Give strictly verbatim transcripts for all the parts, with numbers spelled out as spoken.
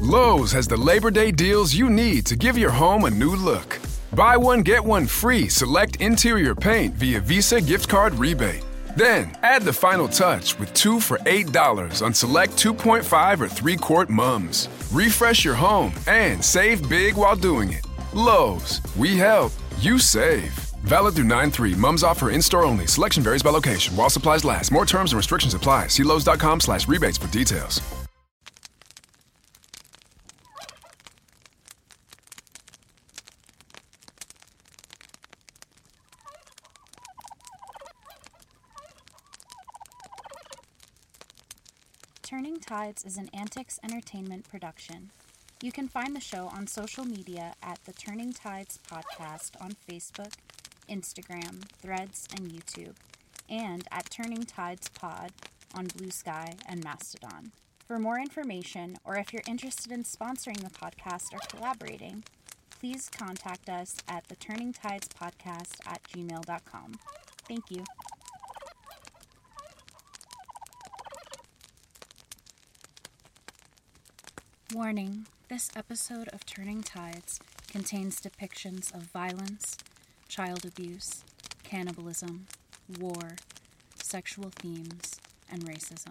Lowe's has the Labor Day deals you need to give your home a new look. Buy one, get one free select interior paint via Visa gift card rebate. Then, add the final touch with two for eight dollars on select two point five or three quart mums. Refresh your home and save big while doing it. Lowe's, we help, you save. Valid through nine three. Mums offer in-store only. Selection varies by location. While supplies last. More terms and restrictions apply. See Lowe's.com slash rebates for details. Turning Tides is an Antics Entertainment production. You can find the show on social media at the Turning Tides Podcast on Facebook, Instagram, Threads, and YouTube, and at Turning Tides Pod on Blue Sky and Mastodon. For more information, or if you're interested in sponsoring the podcast or collaborating, please contact us at the Turning Tides Podcast at gmail dot com. Thank you. Warning, this episode of Turning Tides contains depictions of violence, child abuse, cannibalism, war, sexual themes, and racism.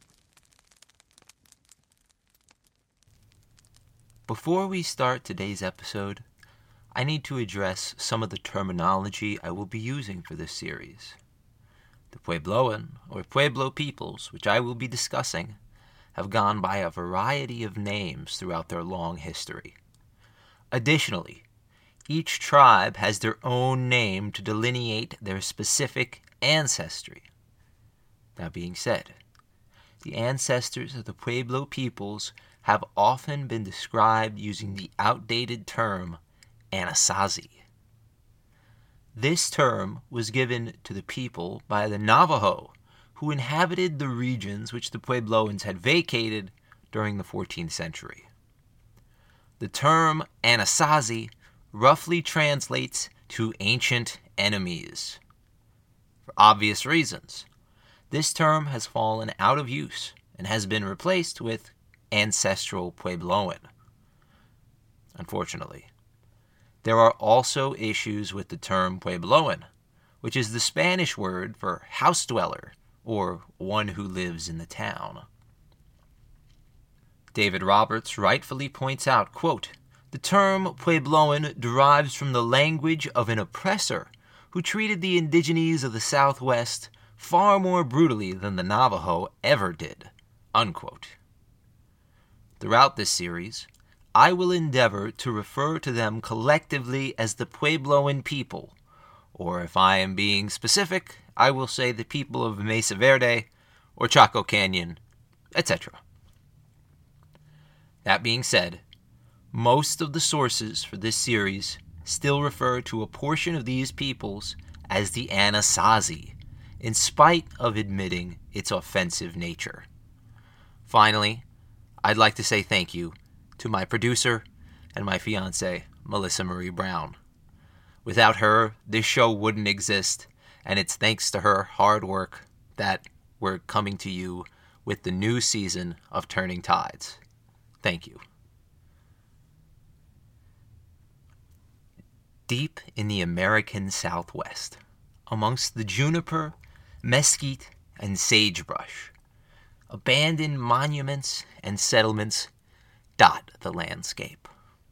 Before we start today's episode, I need to address some of the terminology I will be using for this series. The Puebloan, or Pueblo peoples, which I will be discussing, have gone by a variety of names throughout their long history. Additionally, each tribe has their own name to delineate their specific ancestry. That being said, the ancestors of the Pueblo peoples have often been described using the outdated term Anasazi. This term was given to the people by the Navajo, who inhabited the regions which the Puebloans had vacated during the fourteenth century. The term Anasazi roughly translates to ancient enemies. For obvious reasons, this term has fallen out of use and has been replaced with ancestral Puebloan. Unfortunately, there are also issues with the term Puebloan, which is the Spanish word for house dweller, or one who lives in the town. David Roberts rightfully points out, quote, "The term Puebloan derives from the language of an oppressor who treated the indigenes of the Southwest far more brutally than the Navajo ever did," unquote. Throughout this series, I will endeavor to refer to them collectively as the Puebloan people, or if I am being specific, I will say the people of Mesa Verde, or Chaco Canyon, et cetera. That being said, most of the sources for this series still refer to a portion of these peoples as the Anasazi, in spite of admitting its offensive nature. Finally, I'd like to say thank you to my producer and my fiancée, Melissa Marie Brown. Without her, this show wouldn't exist, and it's thanks to her hard work that we're coming to you with the new season of Turning Tides. Thank you. Deep in the American Southwest, amongst the juniper, mesquite, and sagebrush, abandoned monuments and settlements dot the landscape.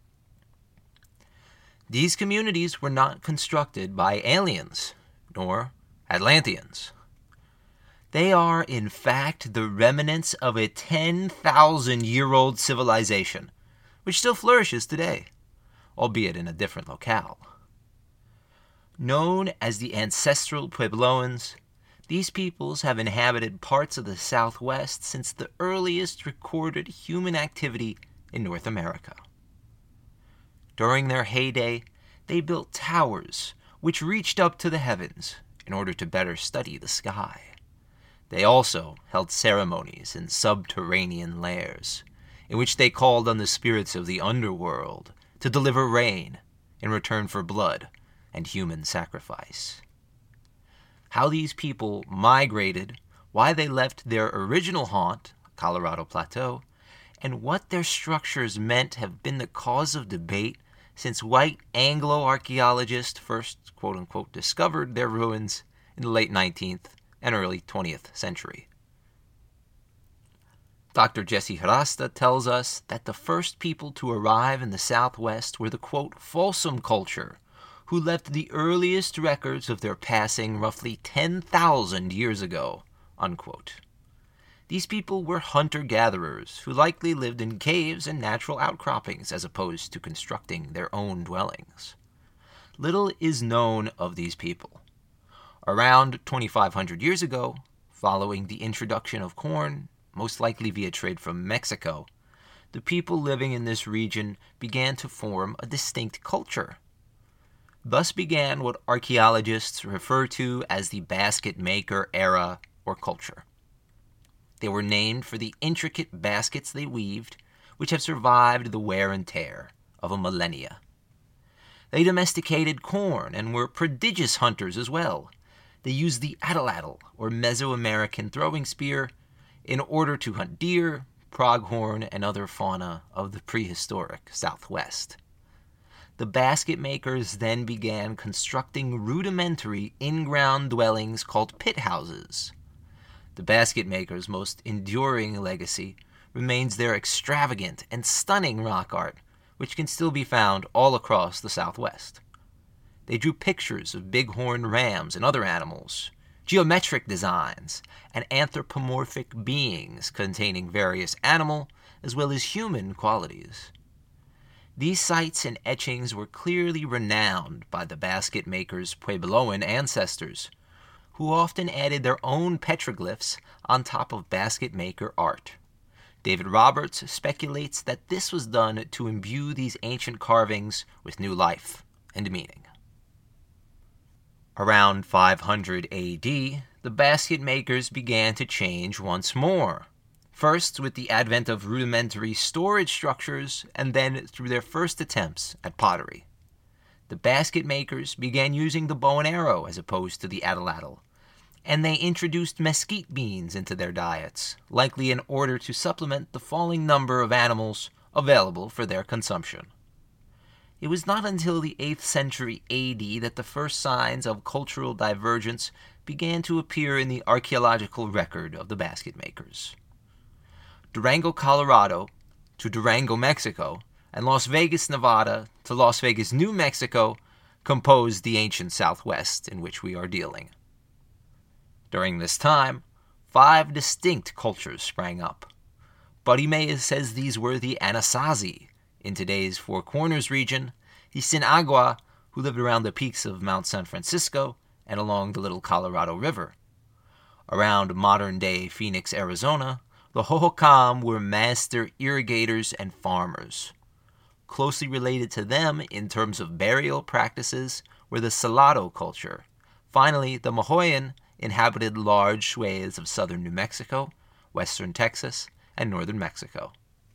These communities were not constructed by aliens, nor Atlanteans. They are, in fact, the remnants of a ten thousand year old civilization, which still flourishes today, albeit in a different locale. Known as the ancestral Puebloans, these peoples have inhabited parts of the Southwest since the earliest recorded human activity in North America. During their heyday, they built towers which reached up to the heavens in order to better study the sky. They also held ceremonies in subterranean lairs, in which they called on the spirits of the underworld to deliver rain in return for blood and human sacrifice. How these people migrated, why they left their original haunt, Colorado Plateau, and what their structures meant have been the cause of debate since white Anglo-archaeologists first, quote-unquote, discovered their ruins in the late nineteenth and early twentieth century. Doctor Jesse Hrasta tells us that the first people to arrive in the Southwest were the, quote, Folsom culture, who left the earliest records of their passing roughly ten thousand years ago, unquote. These people were hunter-gatherers who likely lived in caves and natural outcroppings as opposed to constructing their own dwellings. Little is known of these people. Around twenty-five hundred years ago, following the introduction of corn, most likely via trade from Mexico, the people living in this region began to form a distinct culture. Thus began what archaeologists refer to as the basket maker era or culture. They were named for the intricate baskets they weaved, which have survived the wear and tear of a millennia. They domesticated corn and were prodigious hunters as well. They used the atlatl, or Mesoamerican throwing spear, in order to hunt deer, pronghorn, and other fauna of the prehistoric Southwest. The basket makers then began constructing rudimentary in-ground dwellings called pit houses. The basket makers' most enduring legacy remains their extravagant and stunning rock art, which can still be found all across the Southwest. They drew pictures of bighorn rams and other animals, geometric designs, and anthropomorphic beings containing various animal as well as human qualities. These sites and etchings were clearly renowned by the basket makers' Puebloan ancestors, who often added their own petroglyphs on top of basket maker art. David Roberts speculates that this was done to imbue these ancient carvings with new life and meaning. Around five hundred A D, the basket makers began to change once more. First with the advent of rudimentary storage structures, and then through their first attempts at pottery. The basket makers began using the bow and arrow as opposed to the atlatl, and they introduced mesquite beans into their diets, likely in order to supplement the falling number of animals available for their consumption. It was not until the eighth century A D that the first signs of cultural divergence began to appear in the archaeological record of the basket makers. Durango, Colorado to Durango, Mexico, and Las Vegas, Nevada to Las Vegas, New Mexico composed the ancient Southwest in which we are dealing. During this time, five distinct cultures sprang up. Buddy Mays says these were the Anasazi, in today's Four Corners region, the Sinagua, who lived around the peaks of Mount San Francisco and along the Little Colorado River. Around modern-day Phoenix, Arizona, the Hohokam were master irrigators and farmers. Closely related to them in terms of burial practices were the Salado culture. Finally, the Mohoyan inhabited large swathes of southern New Mexico, western Texas, and northern Mexico.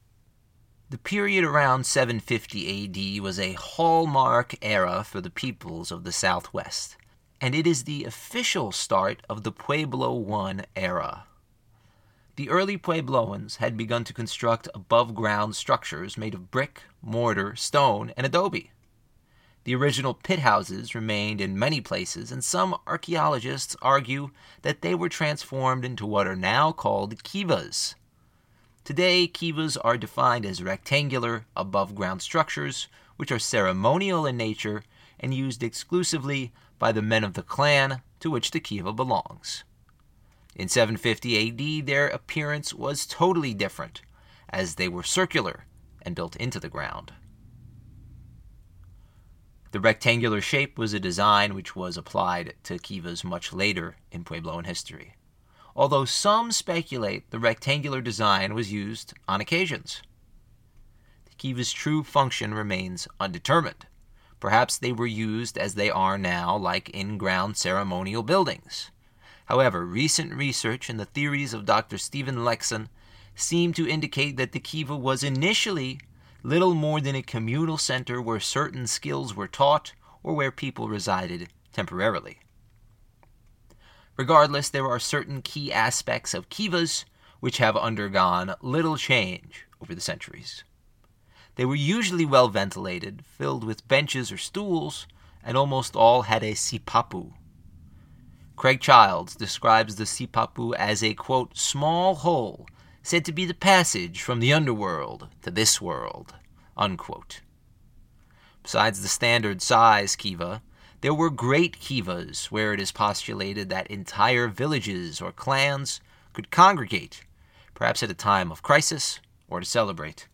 The period around seven fifty A D was a hallmark era for the peoples of the Southwest, and it is the official start of the Pueblo One era. The early Puebloans had begun to construct above-ground structures made of brick, mortar, stone, and adobe. The original pit houses remained in many places, and some archaeologists argue that they were transformed into what are now called kivas. Today, kivas are defined as rectangular, above-ground structures, which are ceremonial in nature and used exclusively by the men of the clan to which the kiva belongs. In seven fifty A D, their appearance was totally different, as they were circular and built into the ground. The rectangular shape was a design which was applied to kivas much later in Puebloan history, although some speculate the rectangular design was used on occasions. The kiva's true function remains undetermined. Perhaps they were used as they are now, like in-ground ceremonial buildings. However, recent research and the theories of Doctor Stephen Lexon seem to indicate that the kiva was initially little more than a communal center where certain skills were taught or where people resided temporarily. Regardless, there are certain key aspects of kivas which have undergone little change over the centuries. They were usually well ventilated, filled with benches or stools, and almost all had a sipapu. Craig Childs describes the sipapu as a, quote, small hole said to be the passage from the underworld to this world, unquote. Besides the standard size kiva, there were great kivas where it is postulated that entire villages or clans could congregate, perhaps at a time of crisis or to celebrate.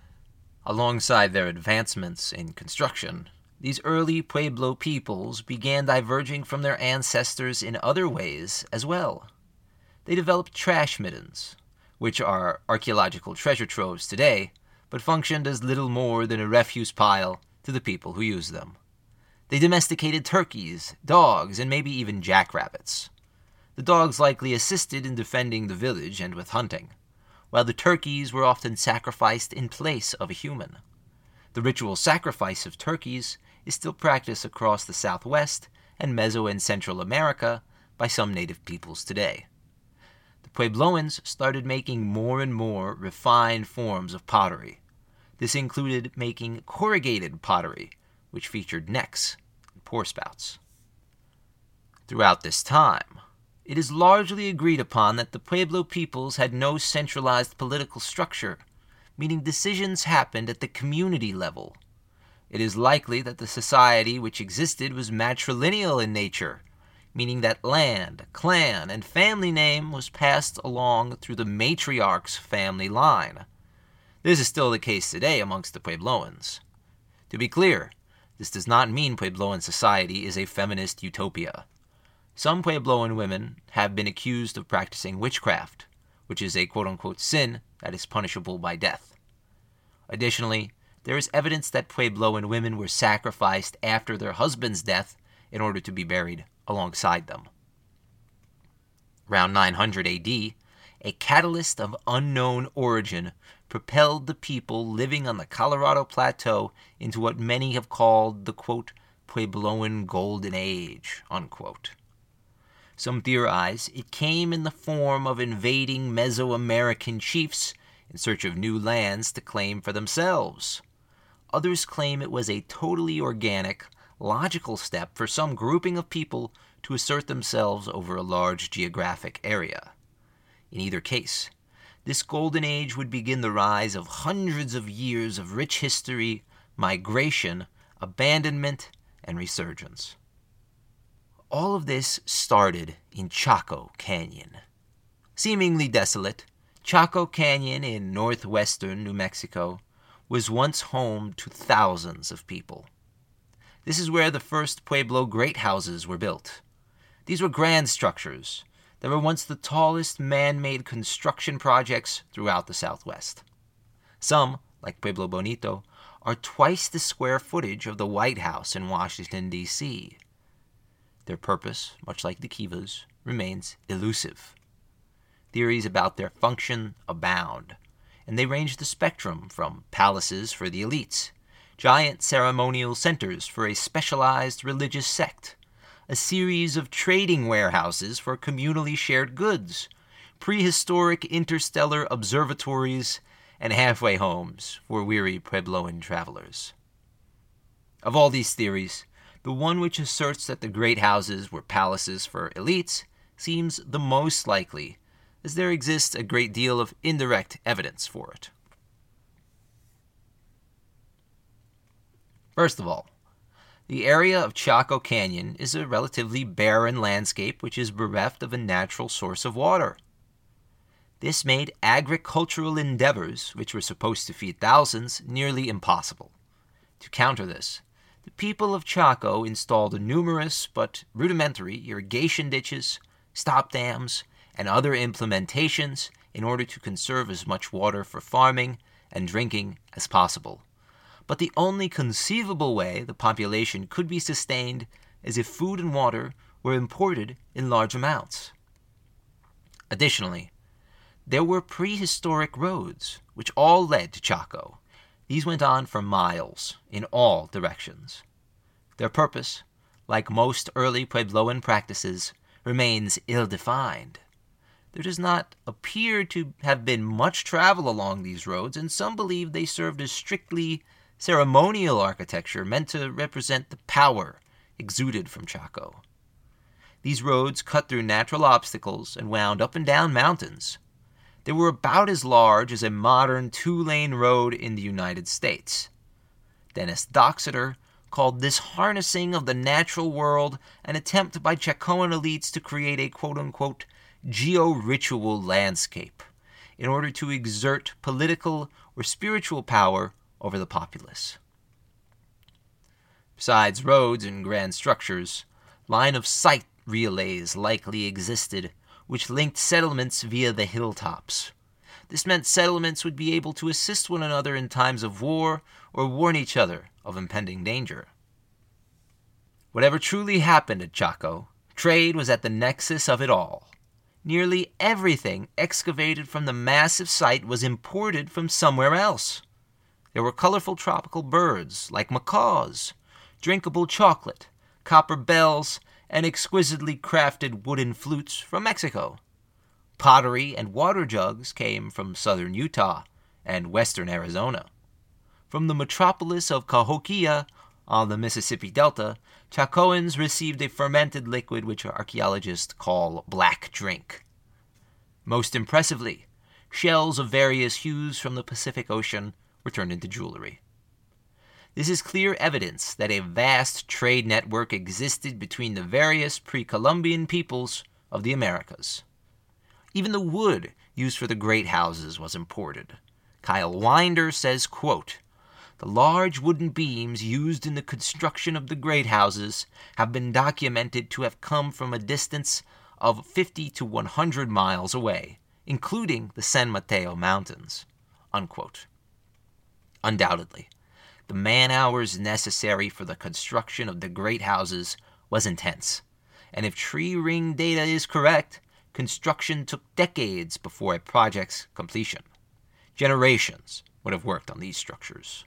Alongside their advancements in construction, these early Pueblo peoples began diverging from their ancestors in other ways as well. They developed trash middens, which are archaeological treasure troves today, but functioned as little more than a refuse pile to the people who used them. They domesticated turkeys, dogs, and maybe even jackrabbits. The dogs likely assisted in defending the village and with hunting, while the turkeys were often sacrificed in place of a human. The ritual sacrifice of turkeys is still practiced across the Southwest and Meso and Central America by some native peoples today. The Puebloans started making more and more refined forms of pottery. This included making corrugated pottery, which featured necks and pour spouts. Throughout this time, it is largely agreed upon that the Pueblo peoples had no centralized political structure, meaning decisions happened at the community level. It is likely that the society which existed was matrilineal in nature, meaning that land, clan, and family name was passed along through the matriarch's family line. This is still the case today amongst the Puebloans. To be clear, this does not mean Puebloan society is a feminist utopia. Some Puebloan women have been accused of practicing witchcraft, which is a quote-unquote sin that is punishable by death. Additionally, there is evidence that Puebloan women were sacrificed after their husband's death in order to be buried alongside them. Around nine hundred A D, a catalyst of unknown origin propelled the people living on the Colorado Plateau into what many have called the, quote, Puebloan Golden Age, unquote. Some theorize it came in the form of invading Mesoamerican chiefs in search of new lands to claim for themselves. Others claim it was a totally organic, logical step for some grouping of people to assert themselves over a large geographic area. In either case, this golden age would begin the rise of hundreds of years of rich history, migration, abandonment, and resurgence. All of this started in Chaco Canyon. Seemingly desolate, Chaco Canyon in northwestern New Mexico was once home to thousands of people. This is where the first Pueblo great houses were built. These were grand structures that were once the tallest man-made construction projects throughout the Southwest. Some, like Pueblo Bonito, are twice the square footage of the White House in Washington, D C Their purpose, much like the kivas, remains elusive. Theories about their function abound, and they range the spectrum from palaces for the elites, giant ceremonial centers for a specialized religious sect, a series of trading warehouses for communally shared goods, prehistoric interstellar observatories, and halfway homes for weary Puebloan travelers. Of all these theories, the one which asserts that the great houses were palaces for elites seems the most likely, as there exists a great deal of indirect evidence for it. First of all, the area of Chaco Canyon is a relatively barren landscape which is bereft of a natural source of water. This made agricultural endeavors, which were supposed to feed thousands, nearly impossible. To counter this, the people of Chaco installed numerous but rudimentary irrigation ditches, stop dams, and other implementations in order to conserve as much water for farming and drinking as possible. But the only conceivable way the population could be sustained is if food and water were imported in large amounts. Additionally, there were prehistoric roads which all led to Chaco. These went on for miles in all directions. Their purpose, like most early Puebloan practices, remains ill-defined. there does not appear to have been much travel along these roads, and some believe they served as strictly ceremonial architecture meant to represent the power exuded from Chaco. These roads cut through natural obstacles and wound up and down mountains. They were about as large as a modern two-lane road in the United States. Dennis Doxeter called this harnessing of the natural world an attempt by Chacoan elites to create a quote-unquote geo-ritual landscape in order to exert political or spiritual power over the populace. Besides roads and grand structures, line-of-sight relays likely existed, which linked settlements via the hilltops. This meant settlements would be able to assist one another in times of war or warn each other of impending danger. Whatever truly happened at Chaco, trade was at the nexus of it all. Nearly everything excavated from the massive site was imported from somewhere else. There were colorful tropical birds like macaws, drinkable chocolate, copper bells, and exquisitely crafted wooden flutes from Mexico. Pottery and water jugs came from southern Utah and western Arizona. From the metropolis of Cahokia on the Mississippi Delta, Chacoans received a fermented liquid which archaeologists call black drink. Most impressively, shells of various hues from the Pacific Ocean were turned into jewelry. This is clear evidence that a vast trade network existed between the various pre-Columbian peoples of the Americas. Even the wood used for the great houses was imported. Kyle Winder says, quote, "The large wooden beams used in the construction of the great houses have been documented to have come from a distance of fifty to one hundred miles away, including the San Mateo Mountains." Unquote. Undoubtedly, the man-hours necessary for the construction of the great houses was intense, and if tree ring data is correct, construction took decades before a project's completion. Generations would have worked on these structures.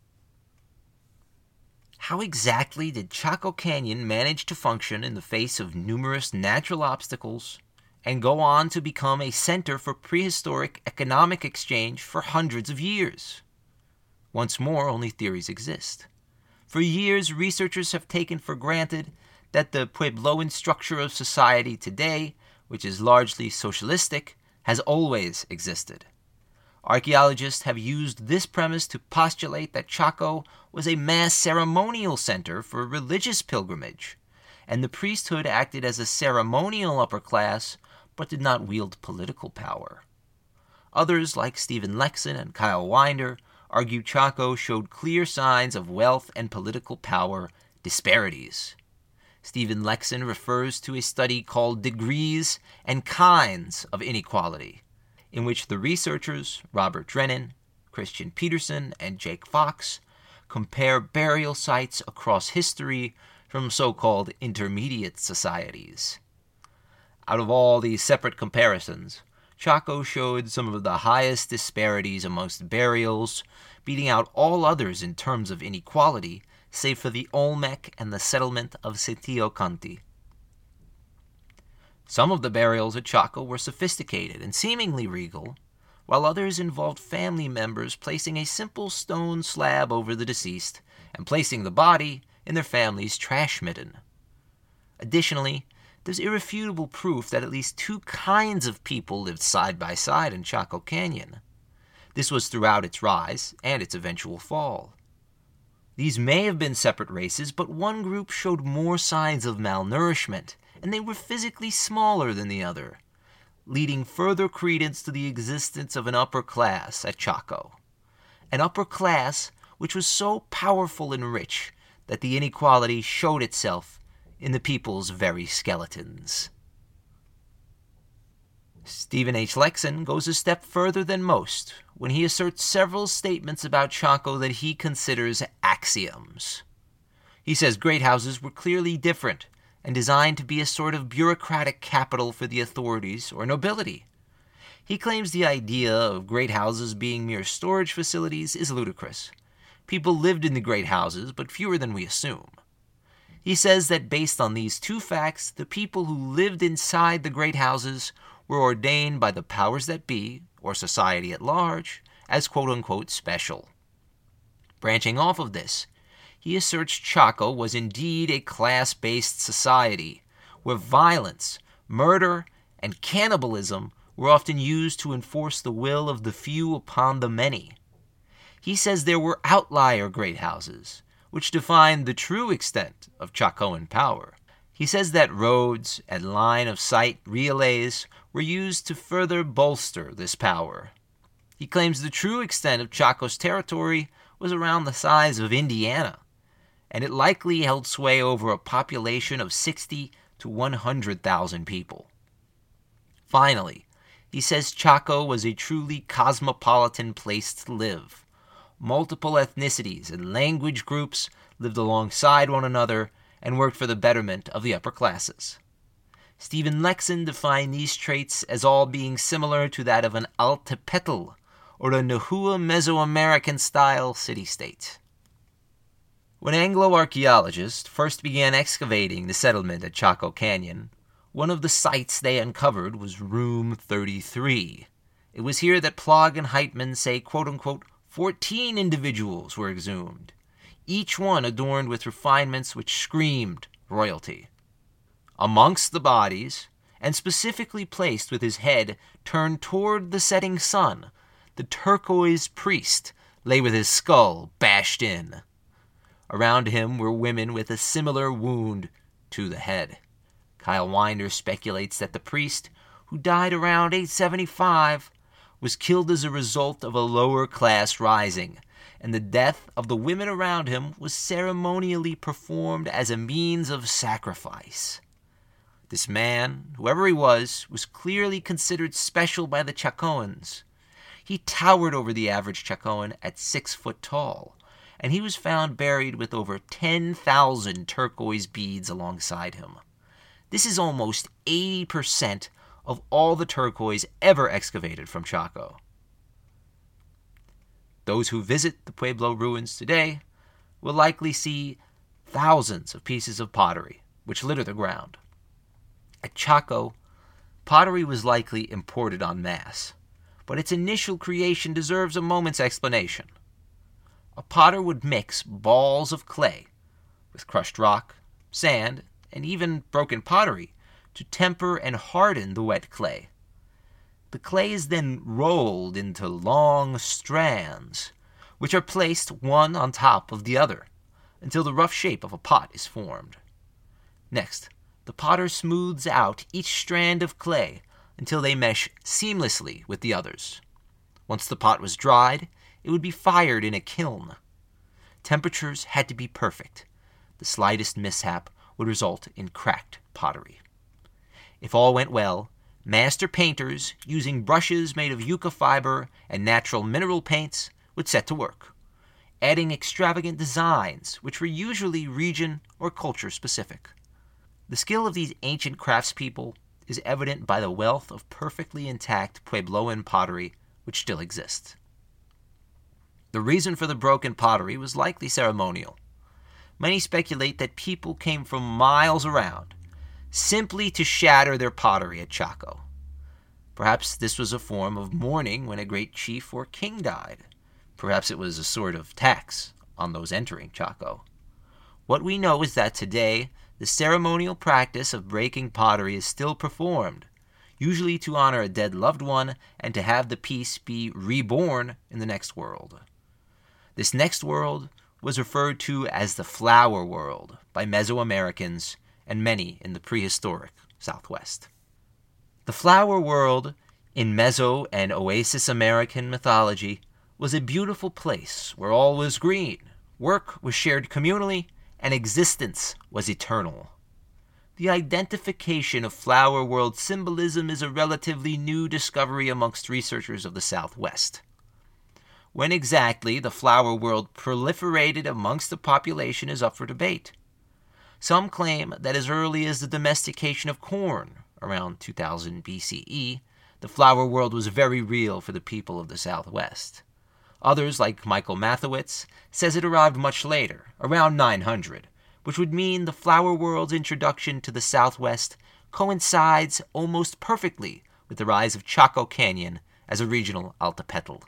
How exactly did Chaco Canyon manage to function in the face of numerous natural obstacles and go on to become a center for prehistoric economic exchange for hundreds of years? Once more, only theories exist. For years, researchers have taken for granted that the Puebloan structure of society today, which is largely socialistic, has always existed. Archaeologists have used this premise to postulate that Chaco was a mass ceremonial center for religious pilgrimage, and the priesthood acted as a ceremonial upper class but did not wield political power. Others, like Stephen Lexon and Kyle Winder, argue Chaco showed clear signs of wealth and political power disparities. Stephen Lexon refers to a study called Degrees and Kinds of Inequality, in which the researchers Robert Drennan, Christian Peterson, and Jake Fox compare burial sites across history from so-called intermediate societies. Out of all these separate comparisons, Chaco showed some of the highest disparities amongst burials, beating out all others in terms of inequality, save for the Olmec and the settlement of Setiocanti. Some of the burials at Chaco were sophisticated and seemingly regal, while others involved family members placing a simple stone slab over the deceased and placing the body in their family's trash midden. Additionally, there's irrefutable proof that at least two kinds of people lived side by side in Chaco Canyon. This was throughout its rise and its eventual fall. These may have been separate races, but one group showed more signs of malnourishment, and they were physically smaller than the other, leading further credence to the existence of an upper class at Chaco. An upper class which was so powerful and rich that the inequality showed itself in the people's very skeletons. Stephen H. Lexon goes a step further than most when he asserts several statements about Chaco that he considers axioms. He says great houses were clearly different and designed to be a sort of bureaucratic capital for the authorities or nobility. He claims the idea of great houses being mere storage facilities is ludicrous. People lived in the great houses, but fewer than we assume. He says that based on these two facts, the people who lived inside the great houses were ordained by the powers that be, or society at large, as quote-unquote special. Branching off of this, he asserts Chaco was indeed a class-based society, where violence, murder, and cannibalism were often used to enforce the will of the few upon the many. He says there were outlier great houses, which defined the true extent of Chacoan power. He says that roads and line-of-sight relays were used to further bolster this power. He claims the true extent of Chaco's territory was around the size of Indiana, and it likely held sway over a population of sixty to one hundred thousand people. Finally, he says Chaco was a truly cosmopolitan place to live. Multiple ethnicities and language groups lived alongside one another and worked for the betterment of the upper classes. Stephen Lexon defined these traits as all being similar to that of an Altepetl, or a Nahua Mesoamerican-style city-state. When Anglo-archaeologists first began excavating the settlement at Chaco Canyon, one of the sites they uncovered was Room thirty-three. It was here that Plog and Heitman say, quote-unquote, fourteen individuals were exhumed, each one adorned with refinements which screamed royalty. Amongst the bodies, and specifically placed with his head turned toward the setting sun, the turquoise priest lay with his skull bashed in. Around him were women with a similar wound to the head. Kyle Winder speculates that the priest, who died around eight seventy-five, was killed as a result of a lower class rising, and the death of the women around him was ceremonially performed as a means of sacrifice. This man, whoever he was, was clearly considered special by the Chacoans. He towered over the average Chacoan at six foot tall, and he was found buried with over ten thousand turquoise beads alongside him. This is almost eighty percent of all the turquoise ever excavated from Chaco. Those who visit the Pueblo ruins today will likely see thousands of pieces of pottery which litter the ground. At Chaco, pottery was likely imported en masse, but its initial creation deserves a moment's explanation. A potter would mix balls of clay with crushed rock, sand, and even broken pottery to temper and harden the wet clay. The clay is then rolled into long strands, which are placed one on top of the other, until the rough shape of a pot is formed. Next, the potter smooths out each strand of clay until they mesh seamlessly with the others. Once the pot was dried, it would be fired in a kiln. Temperatures had to be perfect. The slightest mishap would result in cracked pottery. If all went well, master painters, using brushes made of yucca fiber and natural mineral paints, would set to work, adding extravagant designs which were usually region or culture specific. The skill of these ancient craftspeople is evident by the wealth of perfectly intact Puebloan pottery which still exists. The reason for the broken pottery was likely ceremonial. Many speculate that people came from miles around simply to shatter their pottery at Chaco. Perhaps this was a form of mourning when a great chief or king died. Perhaps it was a sort of tax on those entering Chaco. What we know is that today, the ceremonial practice of breaking pottery is still performed, usually to honor a dead loved one and to have the piece be reborn in the next world. This next world was referred to as the Flower World by Mesoamericans and many in the prehistoric Southwest. The Flower World in Meso and Oasis American mythology was a beautiful place where all was green, work was shared communally, and existence was eternal. The identification of Flower World symbolism is a relatively new discovery amongst researchers of the Southwest. When exactly the Flower World proliferated amongst the population is up for debate. Some claim that as early as the domestication of corn, around two thousand B C E, the Flower World was very real for the people of the Southwest. Others, like Michael Mathewitz, says it arrived much later, around nine hundred, which would mean the Flower World's introduction to the Southwest coincides almost perfectly with the rise of Chaco Canyon as a regional altepetl.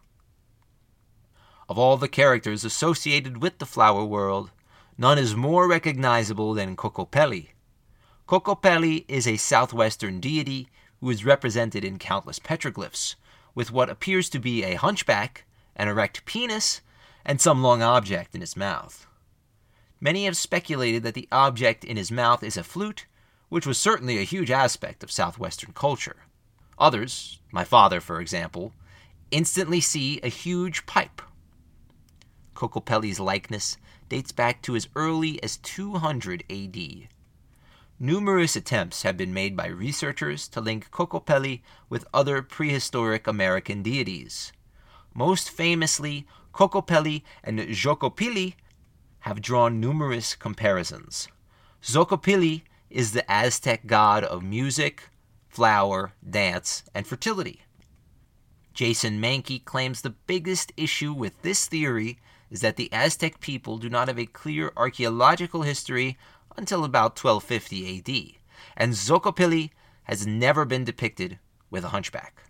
Of all the characters associated with the flower world, none is more recognizable than Cocopelli. Cocopelli is a southwestern deity who is represented in countless petroglyphs, with what appears to be a hunchback, an erect penis, and some long object in his mouth. Many have speculated that the object in his mouth is a flute, which was certainly a huge aspect of southwestern culture. Others, my father for example, instantly see a huge pipe. Cocopelli's likeness dates back to as early as two hundred A D. Numerous attempts have been made by researchers to link Cocopelli with other prehistoric American deities. Most famously, Cocopelli and Xocopili have drawn numerous comparisons. Xocopili is the Aztec god of music, flower, dance, and fertility. Jason Mankey claims the biggest issue with this theory is that the Aztec people do not have a clear archaeological history until about twelve fifty A D, and Xocopili has never been depicted with a hunchback.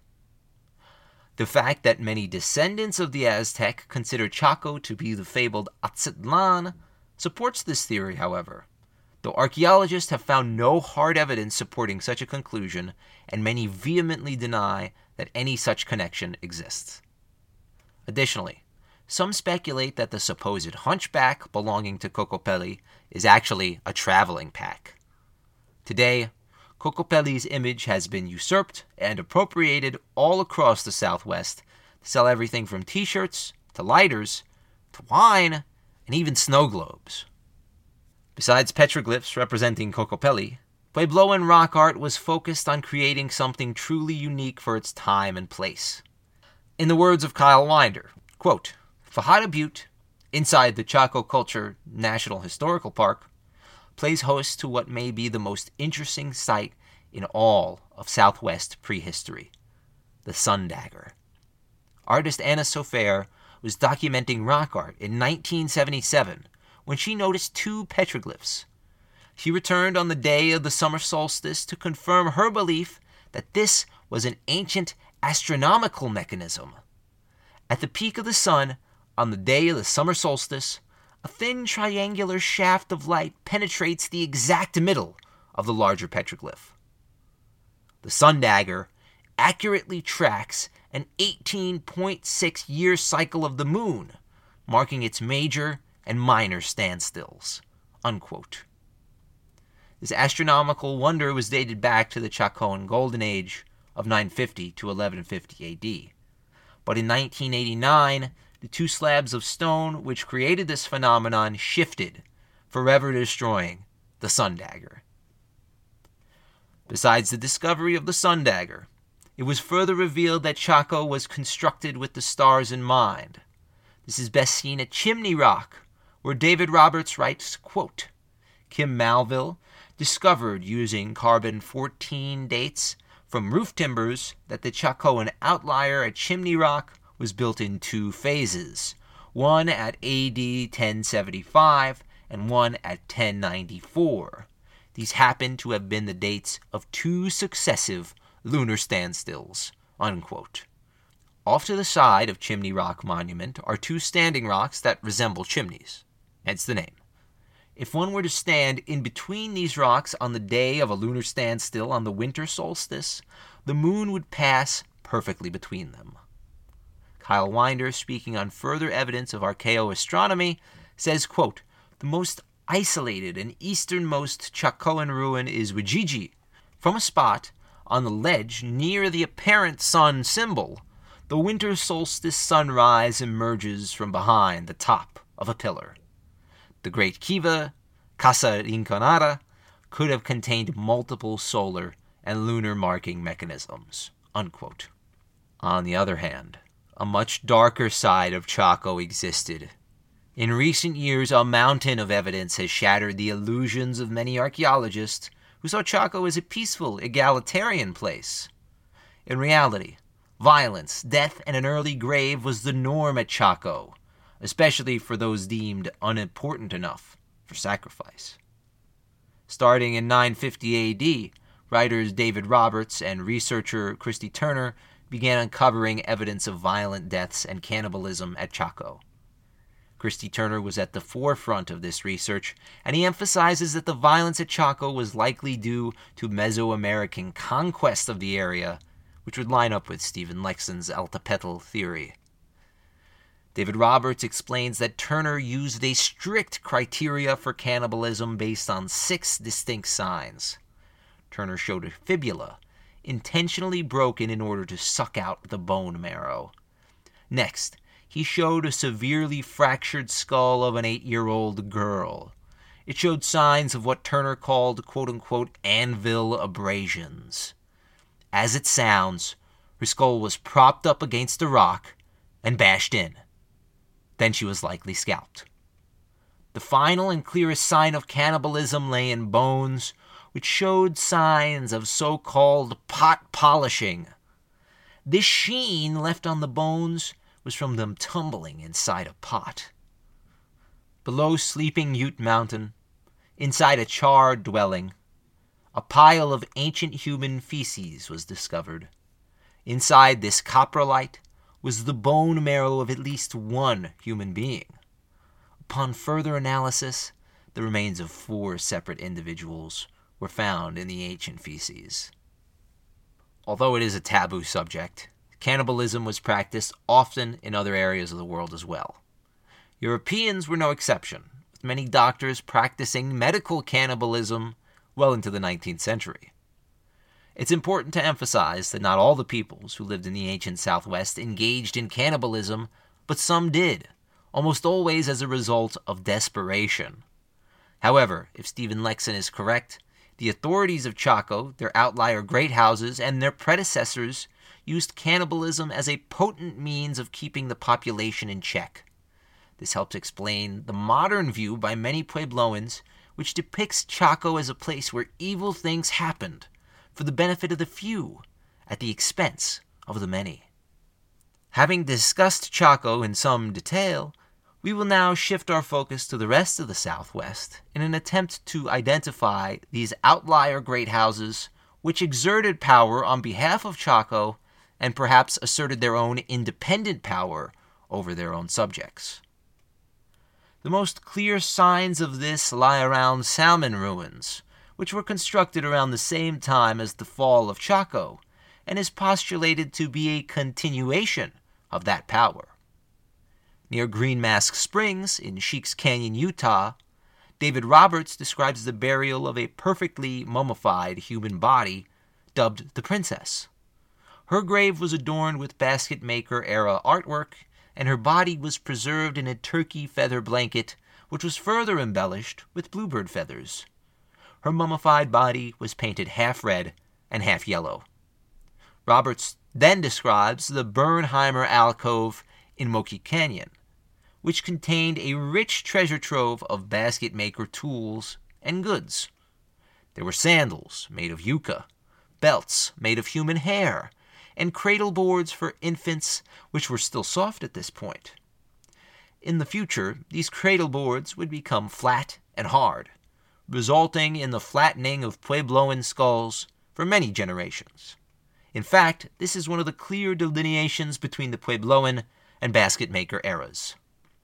The fact that many descendants of the Aztec consider Chaco to be the fabled Atzitlan supports this theory, however, though archaeologists have found no hard evidence supporting such a conclusion, and many vehemently deny that any such connection exists. Additionally, some speculate that the supposed hunchback belonging to Cocopelli is actually a traveling pack. Today, Cocopelli's image has been usurped and appropriated all across the Southwest to sell everything from t-shirts to lighters to wine and even snow globes. Besides petroglyphs representing Cocopelli, Puebloan rock art was focused on creating something truly unique for its time and place. In the words of Kyle Winder, quote, Fajada Butte, inside the Chaco Culture National Historical Park, plays host to what may be the most interesting site in all of Southwest prehistory, the Sun Dagger. Artist Anna Sofer was documenting rock art in nineteen seventy-seven when she noticed two petroglyphs. She returned on the day of the summer solstice to confirm her belief that this was an ancient astronomical mechanism. At the peak of the sun, on the day of the summer solstice, a thin triangular shaft of light penetrates the exact middle of the larger petroglyph. The Sun Dagger accurately tracks an eighteen point six year cycle of the moon, marking its major and minor standstills. Unquote. This astronomical wonder was dated back to the Chacoan Golden Age of nine fifty to eleven fifty A D. But in nineteen eighty-nine, the two slabs of stone which created this phenomenon shifted, forever destroying the Sun Dagger. Besides the discovery of the Sun Dagger, it was further revealed that Chaco was constructed with the stars in mind. This is best seen at Chimney Rock, where David Roberts writes, quote, Kim Malville discovered using carbon fourteen dates from roof timbers that the Chacoan outlier at Chimney Rock was built in two phases, one at A D ten seventy-five and one at ten ninety-four. These happen to have been the dates of two successive lunar standstills. Unquote. Off to the side of Chimney Rock Monument are two standing rocks that resemble chimneys, hence the name. If one were to stand in between these rocks on the day of a lunar standstill on the winter solstice, the moon would pass perfectly between them. Kyle Winder, speaking on further evidence of archaeoastronomy, says, quote, The most isolated and easternmost Chacoan ruin is Wijiji. From a spot on the ledge near the apparent sun symbol, the winter solstice sunrise emerges from behind the top of a pillar. The Great Kiva, Casa Rinconada, could have contained multiple solar and lunar marking mechanisms. Unquote. On the other hand, a much darker side of Chaco existed. In recent years, a mountain of evidence has shattered the illusions of many archaeologists who saw Chaco as a peaceful, egalitarian place. In reality, violence, death, and an early grave was the norm at Chaco, especially for those deemed unimportant enough for sacrifice. Starting in nine fifty A D, writers David Roberts and researcher Christy Turner began uncovering evidence of violent deaths and cannibalism at Chaco. Christy Turner was at the forefront of this research, and he emphasizes that the violence at Chaco was likely due to Mesoamerican conquest of the area, which would line up with Stephen Lexon's Altepetl theory. David Roberts explains that Turner used a strict criteria for cannibalism based on six distinct signs. Turner showed a fibula, intentionally broken in order to suck out the bone marrow. Next, he showed a severely fractured skull of an eight-year-old girl. It showed signs of what Turner called quote-unquote anvil abrasions. As it sounds, her skull was propped up against a rock and bashed in. Then she was likely scalped. The final and clearest sign of cannibalism lay in bones, which showed signs of so-called pot polishing. This sheen left on the bones was from them tumbling inside a pot. Below Sleeping Ute Mountain, inside a charred dwelling, a pile of ancient human feces was discovered. Inside this coprolite was the bone marrow of at least one human being. Upon further analysis, the remains of four separate individuals were found in the ancient feces. Although it is a taboo subject, cannibalism was practiced often in other areas of the world as well. Europeans were no exception, with many doctors practicing medical cannibalism well into the nineteenth century. It's important to emphasize that not all the peoples who lived in the ancient Southwest engaged in cannibalism, but some did, almost always as a result of desperation. However, if Stephen Lexon is correct, the authorities of Chaco, their outlier great houses, and their predecessors used cannibalism as a potent means of keeping the population in check. This helps explain the modern view by many Puebloans, which depicts Chaco as a place where evil things happened for the benefit of the few at the expense of the many. Having discussed Chaco in some detail, we will now shift our focus to the rest of the Southwest in an attempt to identify these outlier great houses which exerted power on behalf of Chaco and perhaps asserted their own independent power over their own subjects. The most clear signs of this lie around Salmon ruins, which were constructed around the same time as the fall of Chaco, and is postulated to be a continuation of that power. Near Green Mask Springs in Sheik's Canyon, Utah, David Roberts describes the burial of a perfectly mummified human body dubbed the Princess. Her grave was adorned with basket maker-era artwork, and her body was preserved in a turkey feather blanket, which was further embellished with bluebird feathers. Her mummified body was painted half red and half yellow. Roberts then describes the Bernheimer alcove in Moki Canyon, which contained a rich treasure trove of basket maker tools and goods. There were sandals made of yucca, belts made of human hair, and cradle boards for infants, which were still soft at this point. In the future, these cradle boards would become flat and hard, resulting in the flattening of Puebloan skulls for many generations. In fact, this is one of the clear delineations between the Puebloan and basket maker eras.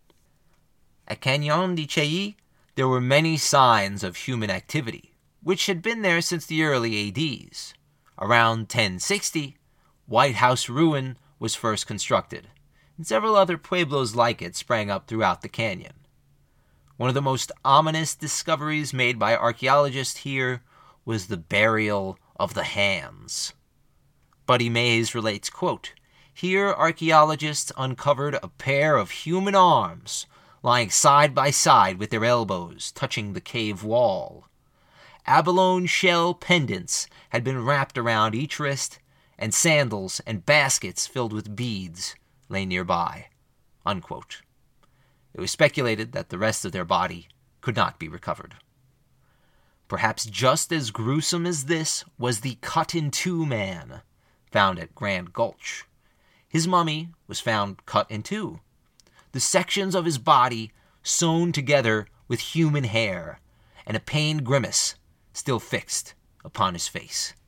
At Cañon de Chey, there were many signs of human activity, which had been there since the early A Ds. Around ten sixty, White House Ruin was first constructed, and several other pueblos like it sprang up throughout the canyon. One of the most ominous discoveries made by archaeologists here was the burial of the hands. Buddy Mays relates, quote, "Here archaeologists uncovered a pair of human arms lying side by side with their elbows touching the cave wall. Abalone shell pendants had been wrapped around each wrist, and sandals and baskets filled with beads lay nearby." Unquote. It was speculated that the rest of their body could not be recovered. Perhaps just as gruesome as this was the cut-in-two man found at Grand Gulch. His mummy was found cut in two, the sections of his body sewn together with human hair, and a pained grimace still fixed upon his face.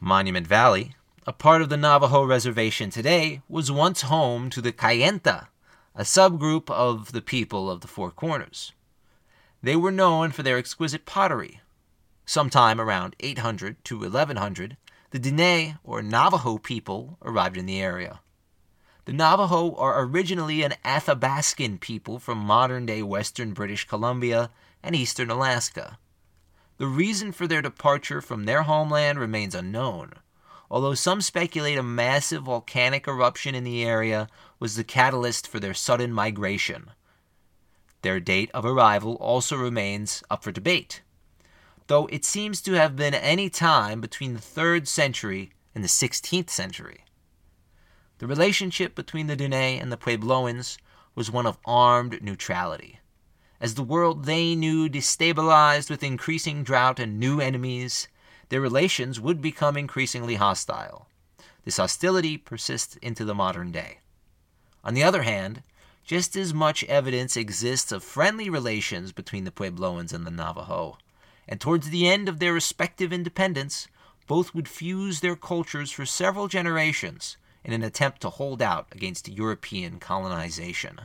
Monument Valley, a part of the Navajo Reservation today, was once home to the Kayenta, a subgroup of the people of the Four Corners. They were known for their exquisite pottery. Sometime around eight hundred to eleven hundred, the Diné, or Navajo people, arrived in the area. The Navajo are originally an Athabascan people from modern-day western British Columbia and eastern Alaska. The reason for their departure from their homeland remains unknown, although some speculate a massive volcanic eruption in the area was the catalyst for their sudden migration. Their date of arrival also remains up for debate, though it seems to have been any time between the third century and the sixteenth century. The relationship between the Diné and the Puebloans was one of armed neutrality. As the world they knew destabilized with increasing drought and new enemies, their relations would become increasingly hostile. This hostility persists into the modern day. On the other hand, just as much evidence exists of friendly relations between the Puebloans and the Navajo, and towards the end of their respective independence, both would fuse their cultures for several generations in an attempt to hold out against European colonization.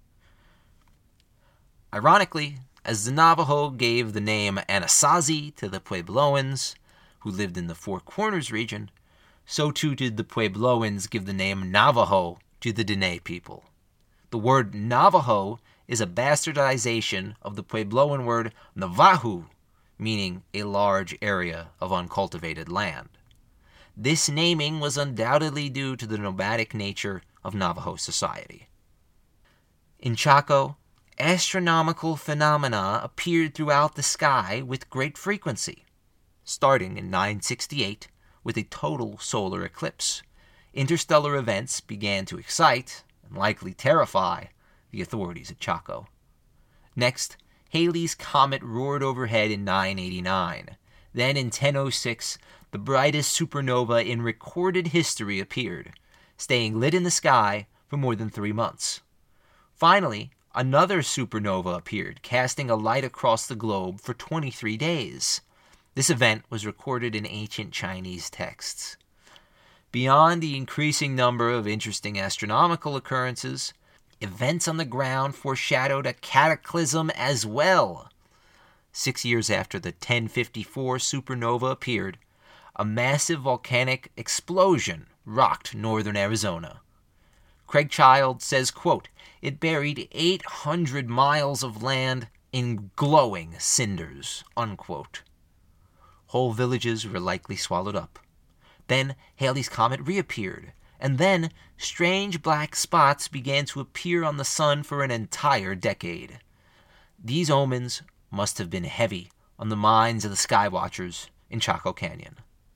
Ironically, as the Navajo gave the name Anasazi to the Puebloans, who lived in the Four Corners region, so too did the Puebloans give the name Navajo to the Diné people. The word Navajo is a bastardization of the Puebloan word Navajo, meaning a large area of uncultivated land. This naming was undoubtedly due to the nomadic nature of Navajo society. In Chaco, astronomical phenomena appeared throughout the sky with great frequency. Starting in nine sixty-eight with a total solar eclipse, interstellar events began to excite, and likely terrify, the authorities at Chaco. Next, Halley's Comet roared overhead in nine eighty-nine. Then in ten oh six, the brightest supernova in recorded history appeared, staying lit in the sky for more than three months. Finally, another supernova appeared, casting a light across the globe for twenty-three days. This event was recorded in ancient Chinese texts. Beyond the increasing number of interesting astronomical occurrences, events on the ground foreshadowed a cataclysm as well. Six years after the ten fifty-four supernova appeared, a massive volcanic explosion rocked northern Arizona. Craig Child says, quote, "It buried eight hundred miles of land in glowing cinders," unquote. Whole villages were likely swallowed up. Then Halley's Comet reappeared, and then strange black spots began to appear on the sun for an entire decade. These omens must have been heavy on the minds of the skywatchers in Chaco Canyon.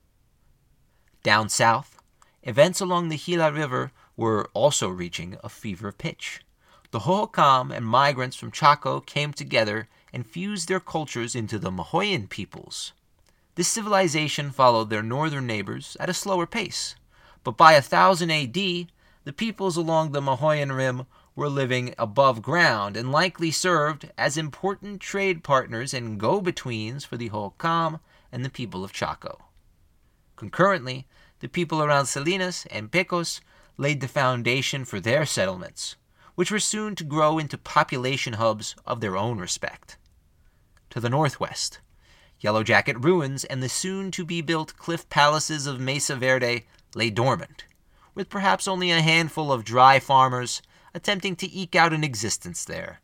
Down south, events along the Gila River were also reaching a fever pitch. The Hohokam and migrants from Chaco came together and fused their cultures into the Mahoyan peoples. This civilization followed their northern neighbors at a slower pace, but by one thousand A D, the peoples along the Mahoyan Rim were living above ground and likely served as important trade partners and go-betweens for the Hohokam and the people of Chaco. Concurrently, the people around Salinas and Pecos laid the foundation for their settlements, which were soon to grow into population hubs of their own respect. To the northwest, Yellow Jacket ruins and the soon-to-be-built cliff palaces of Mesa Verde lay dormant, with perhaps only a handful of dry farmers attempting to eke out an existence there.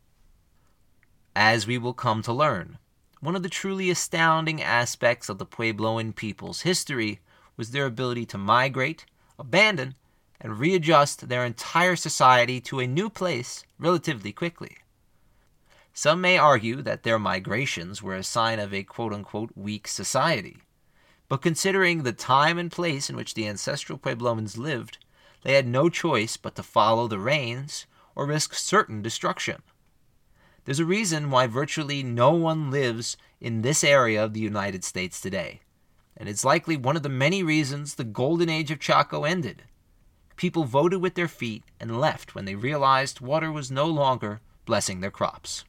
As we will come to learn, one of the truly astounding aspects of the Puebloan people's history was their ability to migrate, abandon, and readjust their entire society to a new place relatively quickly. Some may argue that their migrations were a sign of a quote-unquote weak society, but considering the time and place in which the ancestral Puebloans lived, they had no choice but to follow the rains or risk certain destruction. There's a reason why virtually no one lives in this area of the United States today, and it's likely one of the many reasons the golden age of Chaco ended. People voted with their feet and left when they realized water was no longer blessing their crops.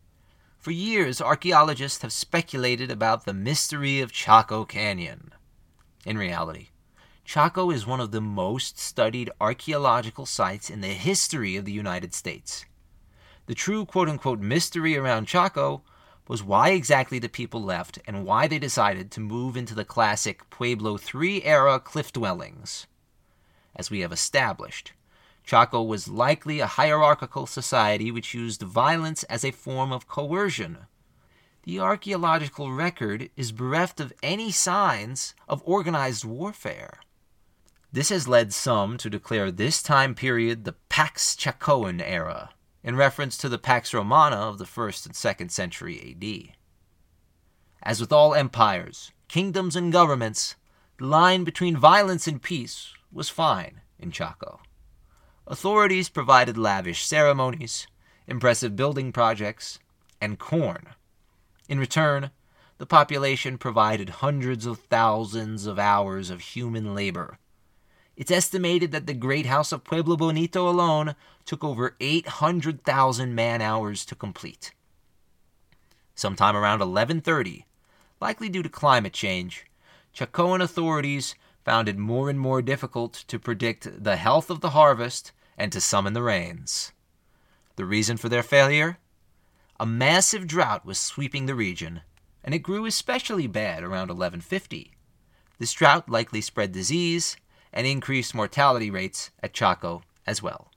For years, archaeologists have speculated about the mystery of Chaco Canyon. in reality. Chaco is one of the most studied archaeological sites in the history of the United States. The true quote-unquote mystery around Chaco was why exactly the people left and why they decided to move into the classic Pueblo three era cliff dwellings. As we have established, Chaco was likely a hierarchical society which used violence as a form of coercion. The archaeological record is bereft of any signs of organized warfare. This has led some to declare this time period the Pax Chacoan era, in reference to the Pax Romana of the first and second century A D. As with all empires, kingdoms, and governments, the line between violence and peace was fine in Chaco. Authorities provided lavish ceremonies, impressive building projects, and corn. In return, the population provided hundreds of thousands of hours of human labor. It's estimated that the Great House of Pueblo Bonito alone took over eight hundred thousand man-hours to complete. Sometime around eleven thirty, likely due to climate change, Chacoan authorities found it more and more difficult to predict the health of the harvest and to summon the rains. The reason for their failure? A massive drought was sweeping the region, and it grew especially bad around eleven fifty. This drought likely spread disease and increased mortality rates at Chaco as well.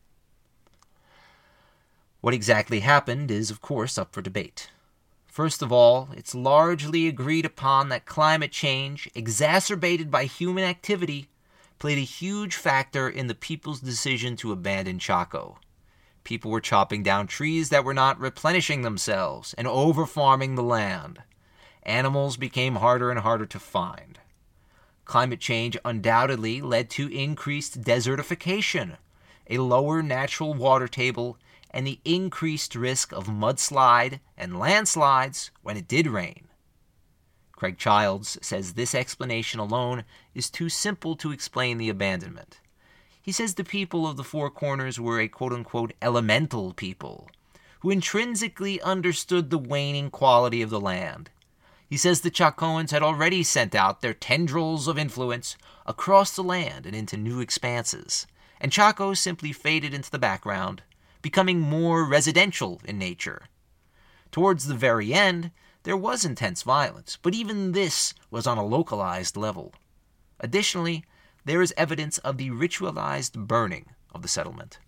What exactly happened is, of course, up for debate. First of all, it's largely agreed upon that climate change, exacerbated by human activity, played a huge factor in the people's decision to abandon Chaco. People were chopping down trees that were not replenishing themselves and over-farming the land. Animals became harder and harder to find. Climate change undoubtedly led to increased desertification, a lower natural water table, and the increased risk of mudslide and landslides when it did rain. Craig Childs says this explanation alone is too simple to explain the abandonment. He says the people of the Four Corners were a quote-unquote elemental people who intrinsically understood the waning quality of the land. He says the Chacoans had already sent out their tendrils of influence across the land and into new expanses, and Chaco simply faded into the background, becoming more residential in nature. Towards the very end, there was intense violence, but even this was on a localized level. Additionally, there is evidence of the ritualized burning of the settlement.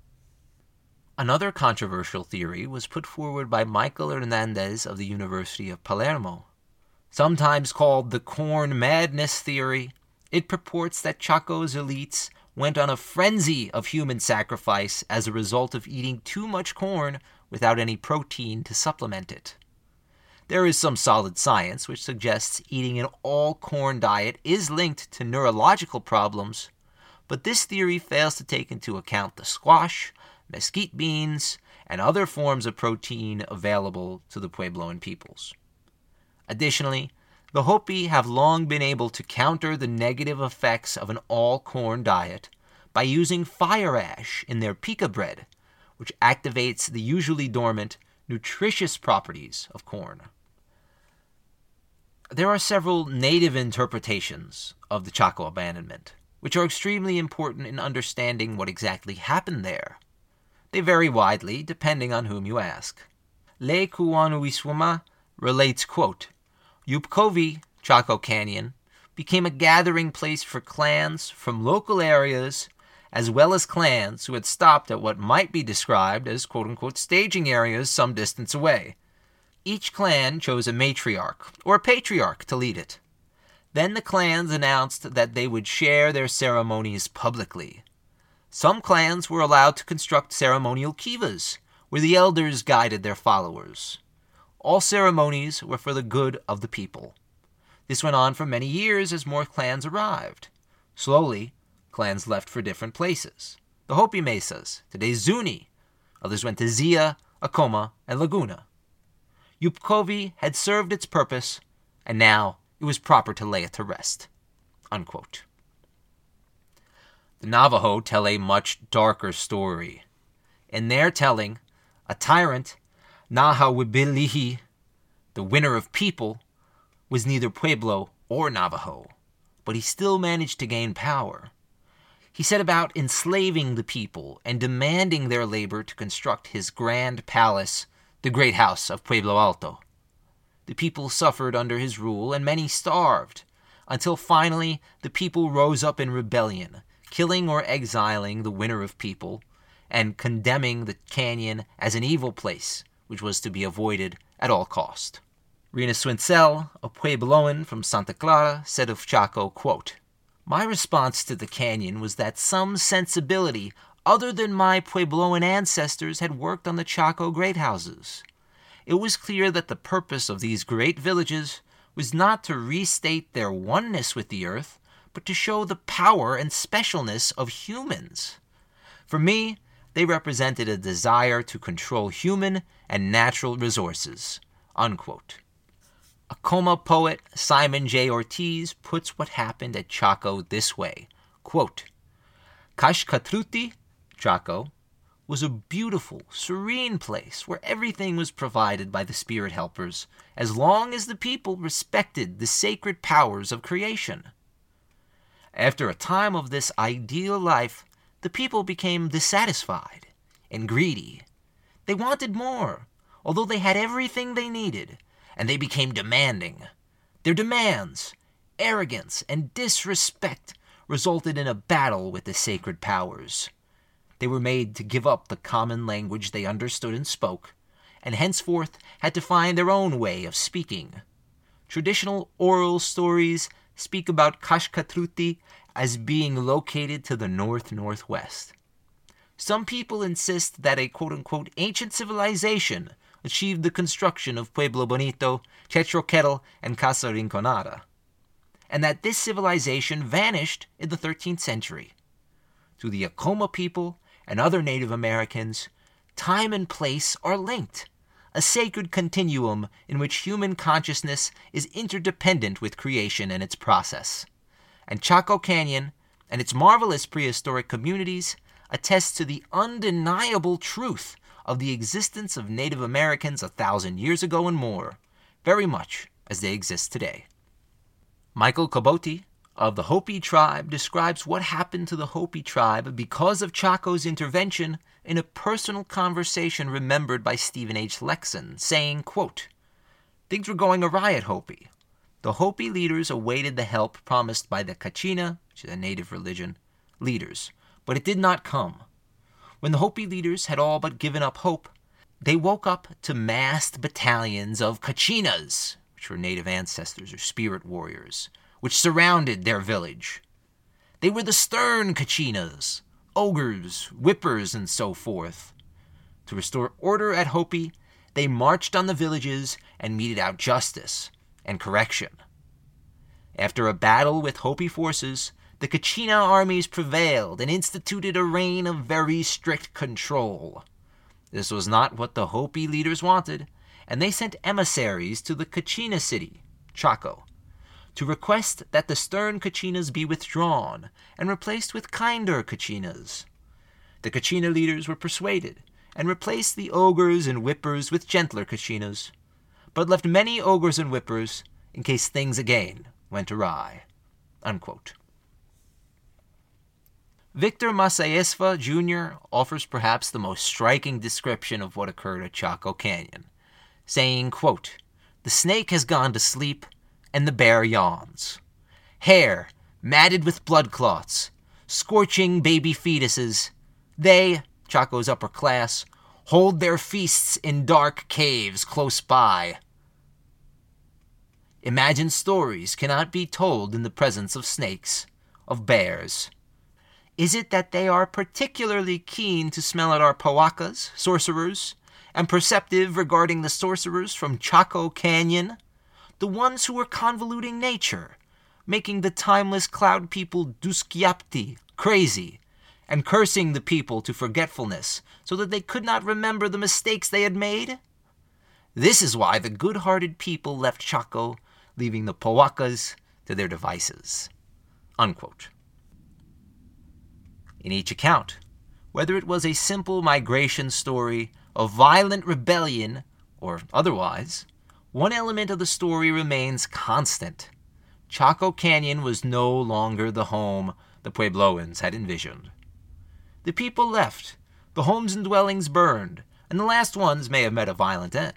Another controversial theory was put forward by Michael Hernandez of the University of Palermo. Sometimes called the corn madness theory, it purports that Chaco's elites went on a frenzy of human sacrifice as a result of eating too much corn without any protein to supplement it. There is some solid science which suggests eating an all-corn diet is linked to neurological problems, but this theory fails to take into account the squash, mesquite beans, and other forms of protein available to the Puebloan peoples. Additionally, the Hopi have long been able to counter the negative effects of an all-corn diet by using fire ash in their pica bread, which activates the usually dormant, nutritious properties of corn. There are several native interpretations of the Chaco abandonment, which are extremely important in understanding what exactly happened there. They vary widely depending on whom you ask. Le Kuanuiswama relates, quote, Yupkovi, Chaco Canyon, became a gathering place for clans from local areas as well as clans who had stopped at what might be described as quote-unquote staging areas some distance away. Each clan chose a matriarch or a patriarch to lead it. Then the clans announced that they would share their ceremonies publicly. Some clans were allowed to construct ceremonial kivas, where the elders guided their followers. All ceremonies were for the good of the people. This went on for many years as more clans arrived. Slowly, clans left for different places. The Hopi Mesas, today's Zuni. Others went to Zia, Acoma, and Laguna. Yupkovi had served its purpose, and now it was proper to lay it to rest. Unquote. The Navajo tell a much darker story. In their telling, a tyrant, Nahawibilihi, the winner of people, was neither Pueblo or Navajo. but he still managed to gain power. He set about enslaving the people and demanding their labor to construct his grand palace, the Great House of Pueblo Alto. The people suffered under his rule, and many starved, until finally the people rose up in rebellion, killing or exiling the winner of people, and condemning the canyon as an evil place, which was to be avoided at all cost. Rena Swinцell, a Puebloan from Santa Clara, said of Chaco, quote, "My response to the canyon was that some sensibility other than my Puebloan ancestors had worked on the Chaco great houses. It was clear that the purpose of these great villages was not to restate their oneness with the earth, but to show the power and specialness of humans. For me, they represented a desire to control human and natural resources." Unquote. Acoma poet Simon J. Ortiz puts what happened at Chaco this way, quote, "Xcachtruti, Chaco, was a beautiful, serene place where everything was provided by the spirit helpers, as long as the people respected the sacred powers of creation. After a time of this ideal life, the people became dissatisfied and greedy. They wanted more, although they had everything they needed, and they became demanding. Their demands, arrogance, and disrespect resulted in a battle with the sacred powers. They were made to give up the common language they understood and spoke, and henceforth had to find their own way of speaking. Traditional oral stories speak about Xcachtruti as being located to the north-northwest. Some people insist that a quote-unquote ancient civilization achieved the construction of Pueblo Bonito, Tetroquetl, and Casa Rinconada, and that this civilization vanished in the thirteenth century. To the Acoma people and other Native Americans, time and place are linked, a sacred continuum in which human consciousness is interdependent with creation and its process. And Chaco Canyon and its marvelous prehistoric communities attest to the undeniable truth of the existence of Native Americans a thousand years ago and more, very much as they exist today. Michael Caboti of the Hopi tribe describes what happened to the Hopi tribe because of Chaco's intervention in a personal conversation remembered by Stephen H. Lexon, saying, quote, "Things were going awry at Hopi. The Hopi leaders awaited the help promised by the Kachina, which is a native religion, leaders, but it did not come. When the Hopi leaders had all but given up hope, they woke up to massed battalions of Kachinas, which were native ancestors or spirit warriors, which surrounded their village. They were the stern Kachinas, ogres, whippers, and so forth. To restore order at Hopi, they marched on the villages and meted out justice and correction. After a battle with Hopi forces, the Kachina armies prevailed and instituted a reign of very strict control. This was not what the Hopi leaders wanted, and they sent emissaries to the Kachina city, Chaco, to request that the stern Kachinas be withdrawn and replaced with kinder Kachinas. The Kachina leaders were persuaded and replaced the ogres and whippers with gentler Kachinas, but left many ogres and whippers in case things again went awry." Unquote. Victor Maciesva, Junior offers perhaps the most striking description of what occurred at Chaco Canyon, saying, quote, "The snake has gone to sleep, and the bear yawns. Hair, matted with blood clots, scorching baby fetuses. They, Chaco's upper class, hold their feasts in dark caves close by. Imagined stories cannot be told in the presence of snakes, of bears. Is it that they are particularly keen to smell at our pawakas, sorcerers, and perceptive regarding the sorcerers from Chaco Canyon, the ones who were convoluting nature, making the timeless cloud people Duskyapti crazy, and cursing the people to forgetfulness so that they could not remember the mistakes they had made? This is why the good-hearted people left Chaco, leaving the pawakas to their devices." Unquote. In each account, whether it was a simple migration story, a violent rebellion, or otherwise, one element of the story remains constant: Chaco Canyon was no longer the home the Puebloans had envisioned. The people left, the homes and dwellings burned, and the last ones may have met a violent end.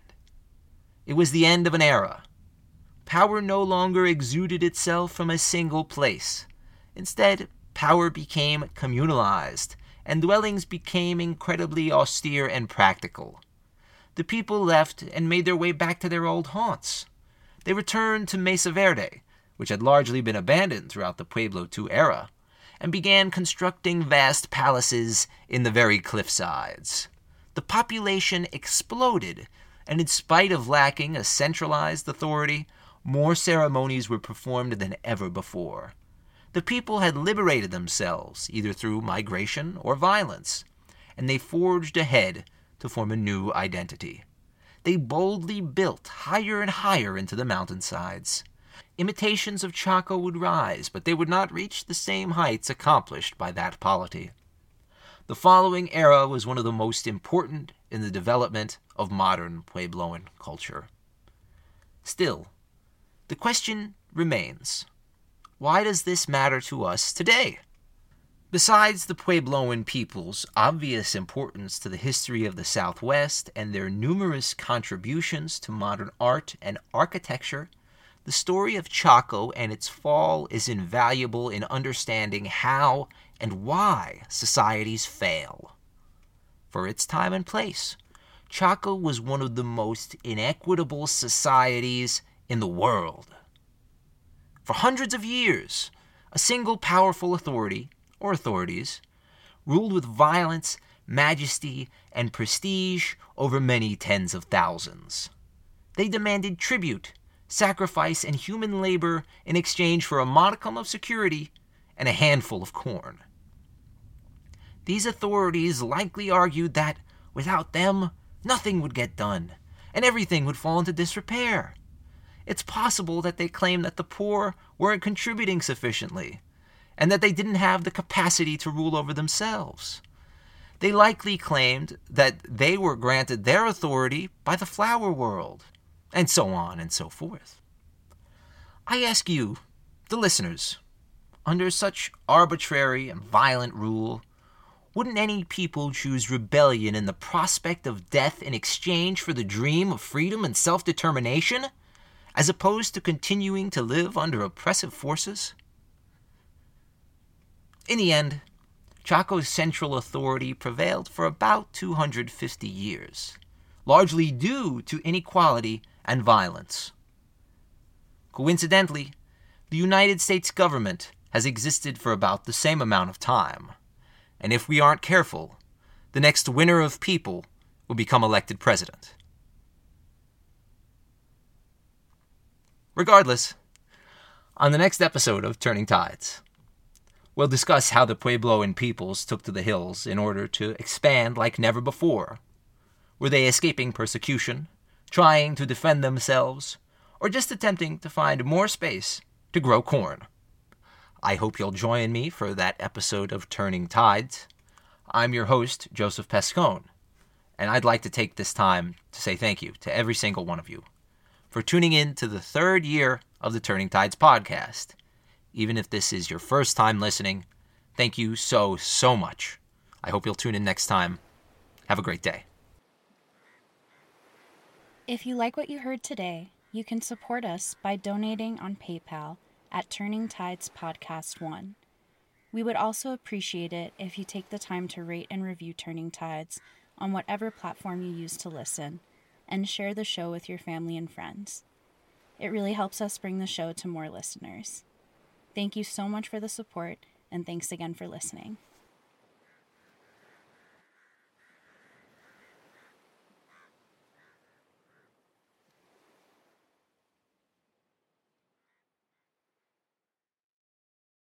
It was the end of an era. Power no longer exuded itself from a single place. Instead, power became communalized, and dwellings became incredibly austere and practical. The people left and made their way back to their old haunts. They returned to Mesa Verde, which had largely been abandoned throughout the Pueblo two era, and began constructing vast palaces in the very cliffsides. The population exploded, and in spite of lacking a centralized authority, more ceremonies were performed than ever before. The people had liberated themselves, either through migration or violence, and they forged ahead to form a new identity. They boldly built higher and higher into the mountainsides. Imitations of Chaco would rise, but they would not reach the same heights accomplished by that polity. The following era was one of the most important in the development of modern Puebloan culture. Still, the question remains, why does this matter to us today? Besides the Puebloan people's obvious importance to the history of the Southwest and their numerous contributions to modern art and architecture, the story of Chaco and its fall is invaluable in understanding how and why societies fail. For its time and place, Chaco was one of the most inequitable societies in the world. For hundreds of years, a single powerful authority, or authorities, ruled with violence, majesty, and prestige over many tens of thousands. They demanded tribute, sacrifice, and human labor in exchange for a modicum of security and a handful of corn. These authorities likely argued that, without them, nothing would get done, and everything would fall into disrepair. It's possible that they claimed that the poor weren't contributing sufficiently, and that they didn't have the capacity to rule over themselves. They likely claimed that they were granted their authority by the flower world, and so on and so forth. I ask you, the listeners, under such arbitrary and violent rule, wouldn't any people choose rebellion and the prospect of death in exchange for the dream of freedom and self-determination, as opposed to continuing to live under oppressive forces? In the end, Chaco's central authority prevailed for about two hundred fifty years, largely due to inequality and violence. Coincidentally, the United States government has existed for about the same amount of time, and if we aren't careful, the next winner of people will become elected president. Regardless, on the next episode of Turning Tides, we'll discuss how the Puebloan peoples took to the hills in order to expand like never before. Were they escaping persecution, trying to defend themselves, or just attempting to find more space to grow corn? I hope you'll join me for that episode of Turning Tides. I'm your host, Joseph Pescone, and I'd like to take this time to say thank you to every single one of you for tuning in to the third year of the Turning Tides podcast. Even if this is your first time listening, thank you so, so much. I hope you'll tune in next time. Have a great day. If you like what you heard today, you can support us by donating on PayPal at Turning Tides Podcast one. We would also appreciate it if you take the time to rate and review Turning Tides on whatever platform you use to listen, and share the show with your family and friends. It really helps us bring the show to more listeners. Thank you so much for the support, and thanks again for listening.